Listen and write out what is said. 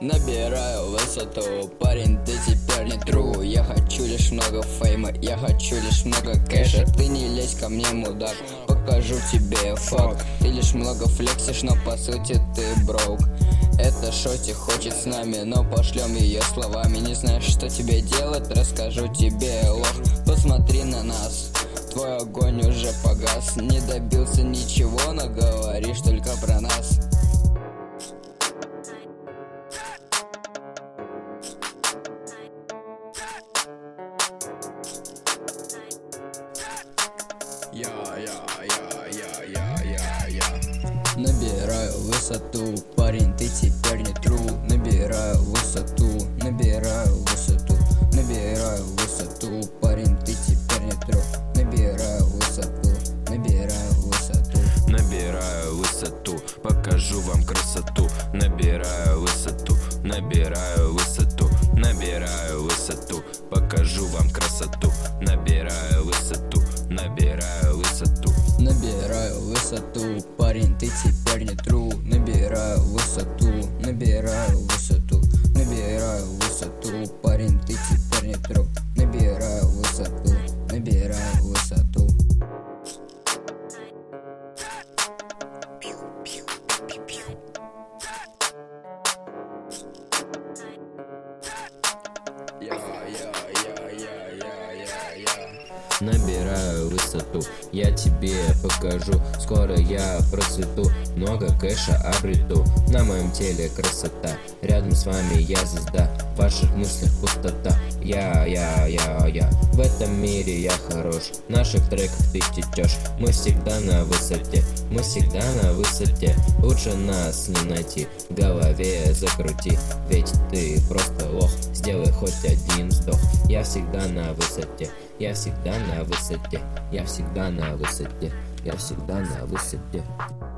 Набираю высоту, парень, ты теперь не true. Я хочу лишь много фейма, я хочу лишь много кэша. Ты не лезь ко мне, мудак, покажу тебе факт. Ты лишь много флексишь, но по сути ты броук. Это шоти хочет с нами, но пошлем ее словами. Не знаешь, что тебе делать, расскажу тебе, лох. Посмотри на нас, твой огонь уже погас. Не добился ничего, но говоришь только про нас. Набираю высоту, парень, ты теперь не true. Набираю высоту, набираю высоту, набираю высоту, парень, ты теперь не true. Набираю высоту, набираю высоту. Набираю высоту, покажу вам красоту. Набираю высоту, набираю высоту, набираю высоту, покажу вам красоту. Набираю высоту, набираю высоту. Набираю высоту, парень, ты теперь не true. Набираю высоту, набираю высоту, набираю высоту, парень, ты теперь не true. Набираю высоту, набираю высоту. Набираю высоту, я тебе покажу. Скоро я процвету, много кэша обрету. На моем теле красота, рядом с вами я звезда. В ваших мыслях пустота. Я в этом мире я хорош. В наших треках ты течешь. Мы всегда на высоте, мы всегда на высоте. Лучше нас не найти, в голове закрути. Ведь ты просто лох, сделай хоть один вздох. Я всегда на высоте, я всегда на высоте, я всегда на высоте, я всегда на высоте.